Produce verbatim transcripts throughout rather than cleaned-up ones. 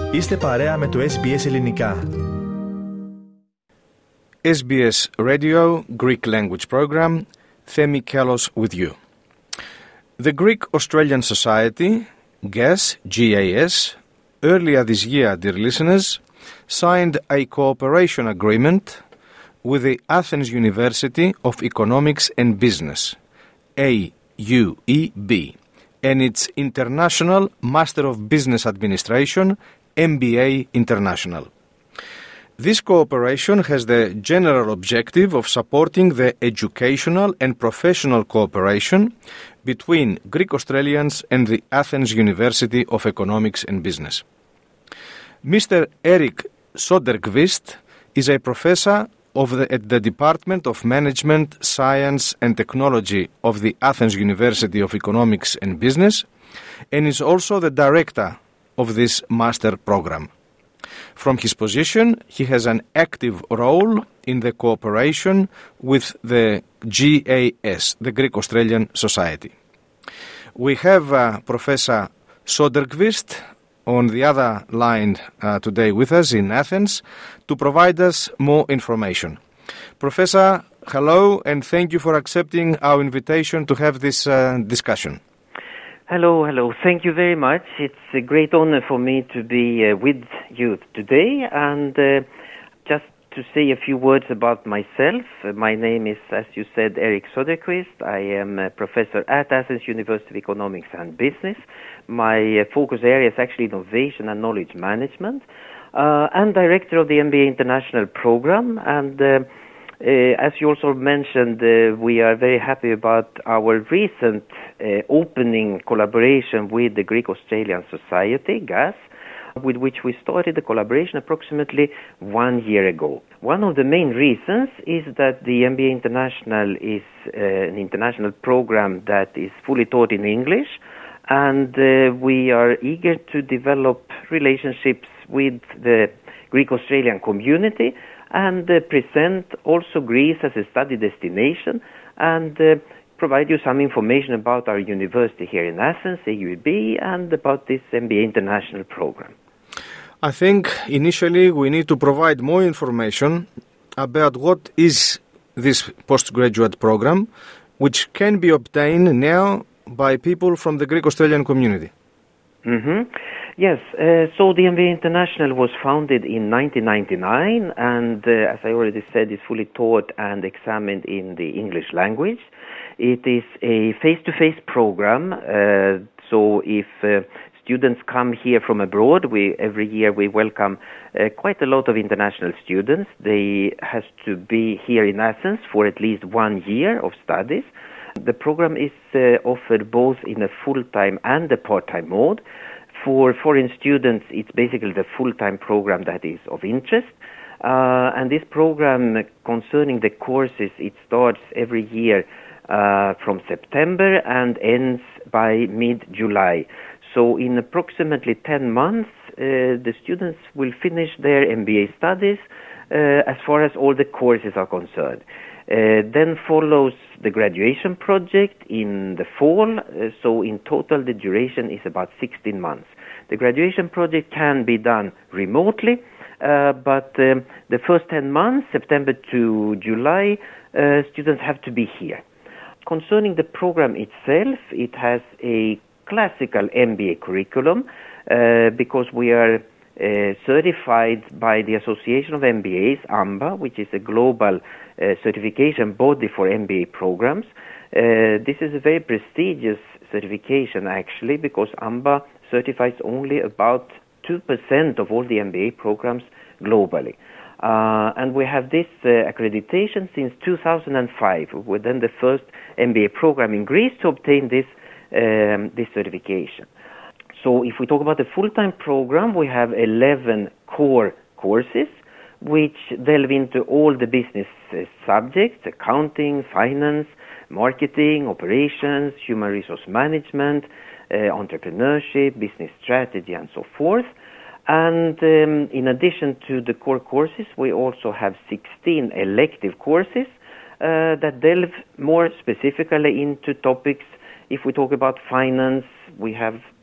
Είστε παρέα με το Ες Μπι Ες Ελληνικά. Ες Μπι Ες Radio Greek Language Program. Themi Kalos with you. The Greek Australian Society, G A S, G A S, earlier this year, dear listeners, signed a cooperation agreement with the Athens University of Economics and Business, A U E B, and its International Master of Business Administration, M B A International. This cooperation has the general objective of supporting the educational and professional cooperation between Greek Australians and the Athens University of Economics and Business. Mister Erik Soderqvist is a professor of the, at the Department of Management, Science and Technology of the Athens University of Economics and Business and is also the director of this master program. From his position, he has an active role in the cooperation with the G A S, the Greek Australian Society. We have uh, Professor Soderqvist on the other line uh, today with us in Athens to provide us more information. Professor, hello, and thank you for accepting our invitation to have this uh, discussion. Hello, hello. Thank you very much. It's a great honor for me to be uh, with you today. And uh, just to say a few words about myself, uh, my name is, as you said, Erik Soderqvist. I am a professor at Athens University of Economics and Business. My uh, focus area is actually innovation and knowledge management. Uh, and director of the M B A International program. And uh, Uh, as you also mentioned, uh, we are very happy about our recent uh, opening collaboration with the Greek Australian Society, G A S, with which we started the collaboration approximately one year ago. One of the main reasons is that the M B A International is uh, an international program that is fully taught in English, and uh, we are eager to develop relationships with the Greek Australian community and uh, present also Greece as a study destination and uh, provide you some information about our university here in Athens, A U E B, and about this M B A International program. I think initially we need to provide more information about what is this postgraduate program, which can be obtained now by people from the Greek Australian community. Mm-hmm. Yes, uh, so the M B A International was founded in nineteen ninety-nine and, uh, as I already said, is fully taught and examined in the English language. It is a face-to-face program, uh, so if uh, students come here from abroad, we every year we welcome uh, quite a lot of international students. They have to be here in Athens for at least one year of studies. The program is uh, offered both in a full-time and a part-time mode. For foreign students, it's basically the full-time program that is of interest. Uh, and this program concerning the courses, it starts every year uh, from September and ends by mid-July. So in approximately ten months, uh, the students will finish their M B A studies uh, as far as all the courses are concerned. Uh, then follows the graduation project in the fall, uh, so in total the duration is about sixteen months. The graduation project can be done remotely, uh, but um, the first ten months, September to July, uh, students have to be here. Concerning the program itself, it has a classical M B A curriculum uh, because we are uh, certified by the Association of M B As, AMBA, which is a global uh, certification body for M B A programs. Uh, this is a very prestigious certification actually because AMBA certifies only about two percent of all the M B A programs globally. Uh, and we have this uh, accreditation since two thousand five. We're then the first M B A program in Greece to obtain this, um, this certification. So if we talk about the full-time program, we have eleven core courses which delve into all the business uh, subjects, accounting, finance, marketing, operations, human resource management, uh, entrepreneurship, business strategy, and so forth. And um, in addition to the core courses, we also have sixteen elective courses uh, that delve more specifically into topics. If we talk about finance, we have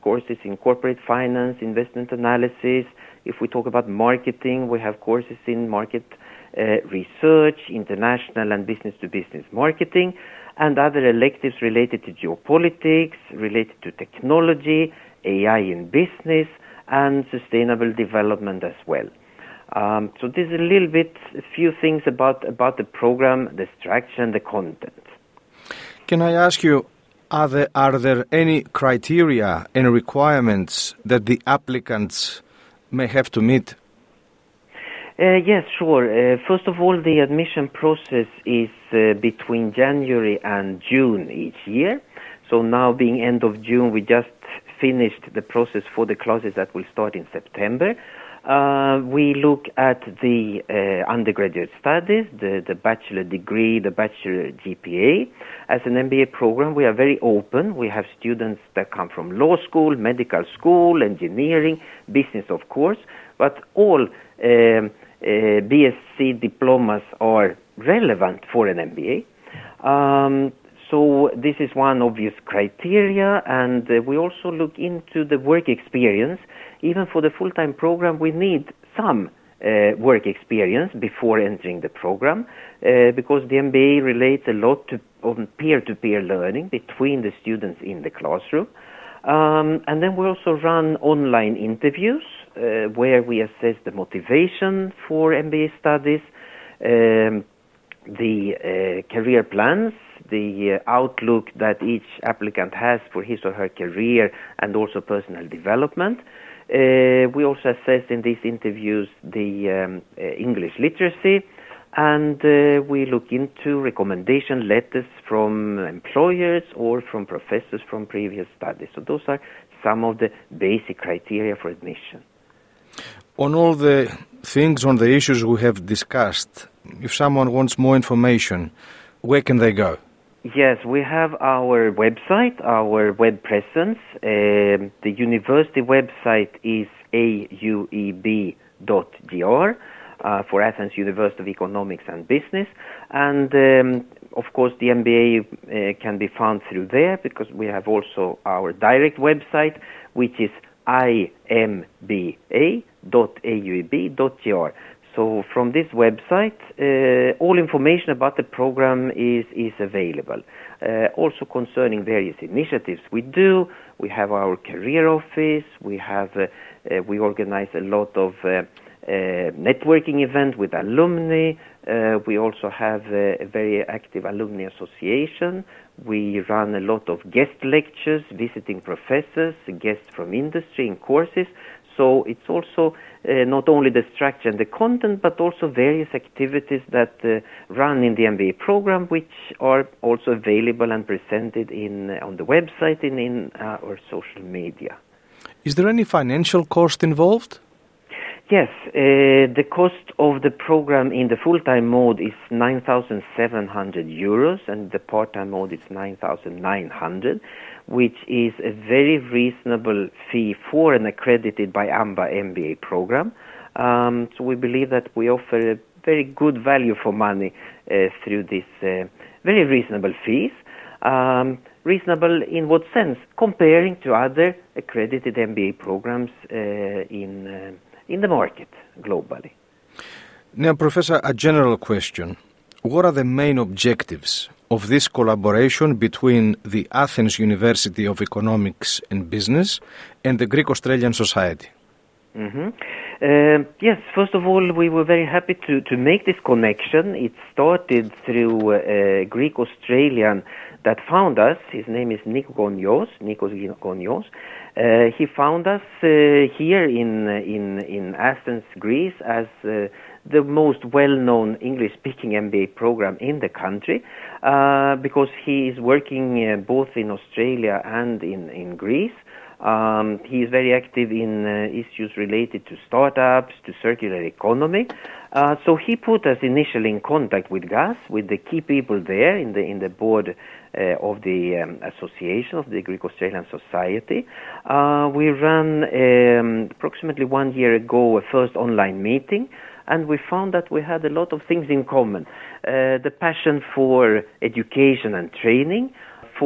courses in corporate finance, investment analysis. If we talk about marketing, we have courses in market uh, research, international and business-to-business marketing, and other electives related to geopolitics, related to technology, A I in business, and sustainable development as well. Um, so this is a little bit, a few things about, about the program, the structure and the content. Can I ask you, are there, are there any criteria and requirements that the applicants may have to meet? Uh, yes, sure. Uh, first of all, the admission process is uh, between January and June each year. So now being end of June, we just finished the process for the classes that will start in September. Uh, we look at the uh, undergraduate studies, the, the bachelor degree, the bachelor G P A. As an M B A program, we are very open. We have students that come from law school, medical school, engineering, business, of course, but all um, uh, B S c diplomas are relevant for an M B A. Um, so this is one obvious criteria, and uh, we also look into the work experience. Even for the full-time program, we need some uh, work experience before entering the program, uh, because the M B A relates a lot to on peer-to-peer learning between the students in the classroom. Um, and then we also run online interviews uh, where we assess the motivation for M B A studies, um, the uh, career plans, the uh, outlook that each applicant has for his or her career, and also personal development. Uh, we also assess in these interviews the um, uh, English literacy, and uh, we look into recommendation letters from employers or from professors from previous studies. So those are some of the basic criteria for admission. On all the things, on the issues we have discussed, if someone wants more information, where can they go? Yes, we have our website, our web presence. Uh, the university website is A U E B dot G R uh, for Athens University of Economics and Business. And, um, of course, the M B A uh, can be found through there, because we have also our direct website, which is I M B A dot A U E B dot G R. So from this website, uh, all information about the program is, is available. Uh, also concerning various initiatives we do, we have our career office, we have, uh, uh, we organize a lot of uh, uh, networking events with alumni, uh, we also have uh, a very active alumni association, we run a lot of guest lectures, visiting professors, guests from industry in courses. So it's also uh, not only the structure and the content, but also various activities that uh, run in the M B A program, which are also available and presented in uh, on the website and in uh, our social media. Is there any financial cost involved? Yes, uh, the cost of the program in the full-time mode is nine thousand seven hundred euros, and the part-time mode is nine thousand nine hundred, which is a very reasonable fee for an accredited by A M B A M B A program. Um, so we believe that we offer a very good value for money uh, through these uh, very reasonable fees. Um, reasonable in what sense? Comparing to other accredited M B A programs uh, in uh, in the market globally. Now, Professor, a general question. What are the main objectives of this collaboration between the Athens University of Economics and Business and the Greek-Australian Society? Mm-hmm. Uh, yes, first of all, we were very happy to, to make this connection. It started through a Greek-Australian that found us. His name is Nikos Gonios, Nikos Gonios. Uh, he found us uh, here in, in, in Athens, Greece, as uh, the most well-known English-speaking M B A program in the country, uh, because he is working uh, both in Australia and in, in Greece. Um, he is very active in uh, issues related to startups, to circular economy. Uh, so he put us initially in contact with G A S, with the key people there in the in the board uh, of the um, association of the Greek-Australian Society. Uh, we ran um, approximately one year ago a first online meeting, and we found that we had a lot of things in common. Uh, the passion for education and training, for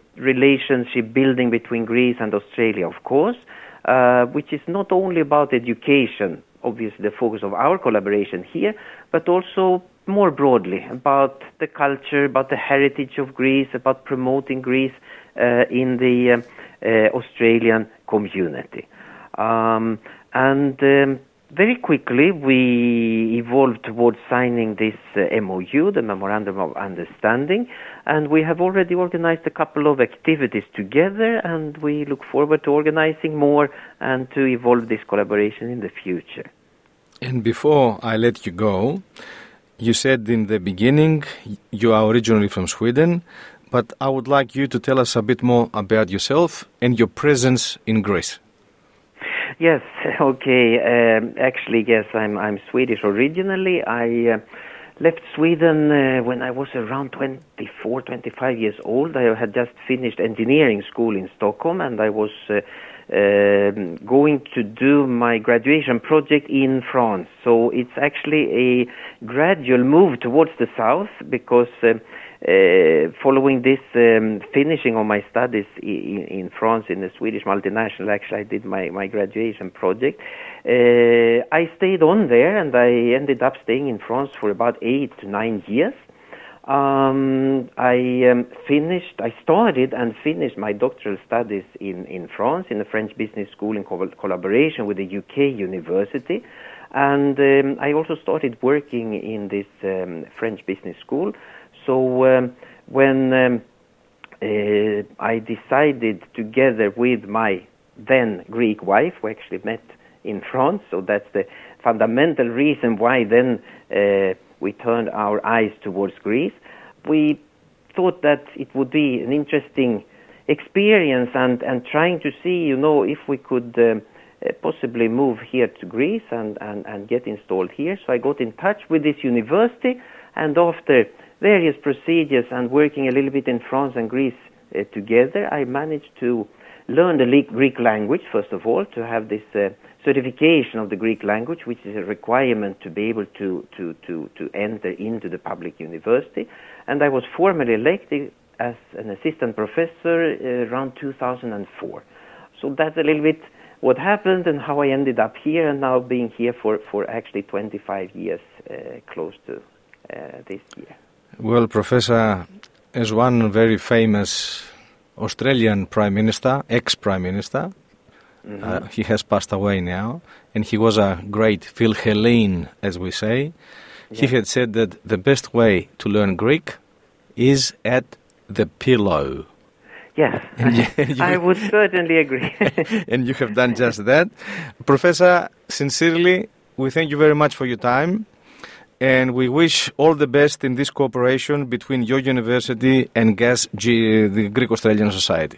relationship building between Greece and Australia, of course, uh, which is not only about education, obviously the focus of our collaboration here, but also more broadly about the culture, about the heritage of Greece, about promoting Greece uh, in the uh, uh, Australian community. Um, and um, very quickly we evolved towards signing this uh, M O U, the Memorandum of Understanding, and we have already organized a couple of activities together, and we look forward to organizing more and to evolve this collaboration in the future. And before I let you go, you said in the beginning you are originally from Sweden, but I would like you to tell us a bit more about yourself and your presence in Greece. Yes, okay. Um, actually, yes, I'm I'm Swedish originally. I uh, left Sweden uh, when I was around twenty-four, twenty-five years old. I had just finished engineering school in Stockholm, and I was uh, uh, going to do my graduation project in France. So it's actually a gradual move towards the south because uh, Uh, following this um, finishing of my studies in, in France in a Swedish multinational, actually I did my, my graduation project. Uh, I stayed on there, and I ended up staying in France for about eight to nine years. Um, I um, finished, I started and finished my doctoral studies in, in France in the French Business School in co- collaboration with the U K University. And um, I also started working in this um, French Business School. So um, when um, uh, I decided together with my then Greek wife, we actually met in France, so that's the fundamental reason why then uh, we turned our eyes towards Greece. We thought that it would be an interesting experience and, and trying to see, you know, if we could um, uh, possibly move here to Greece and, and, and get installed here. So I got in touch with this university, and after various procedures and working a little bit in France and Greece uh, together, I managed to learn the Greek language, first of all, to have this uh, certification of the Greek language, which is a requirement to be able to, to, to, to enter into the public university. And I was formally elected as an assistant professor uh, around two thousand four. So that's a little bit what happened and how I ended up here, and now being here for, for actually twenty-five years, uh, close to uh, this year. Well, Professor, as one very famous Australian Prime Minister, ex-Prime Minister, mm-hmm. uh, he has passed away now, and he was a great Philhellene, as we say. Yeah. He had said that the best way to learn Greek is at the pillow. Yes, and you, and you, I would certainly agree. And you have done just that. Professor, sincerely, we thank you very much for your time. And we wish all the best in this cooperation between your university and G A S, G, the Greek-Australian Society.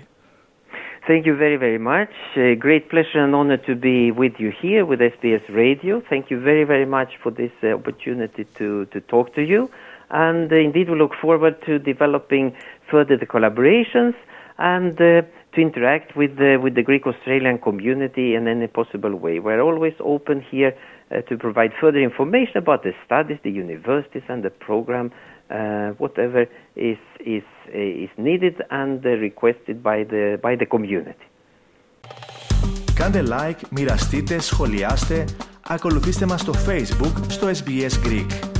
Thank you very, very much. A great pleasure and honor to be with you here with S B S Radio. Thank you very, very much for this uh, opportunity to, to talk to you. And uh, indeed, we look forward to developing further the collaborations and uh, to interact with the, with the Greek-Australian community in any possible way. We're always open here Uh, to provide further information about the studies, the universities and the program, uh, whatever is is uh, is needed and uh, requested by the by the community. Κάντε like, μοιραστείτε, σχολιάστε, ακολουθήστε μας στο Facebook στο S B S Greek.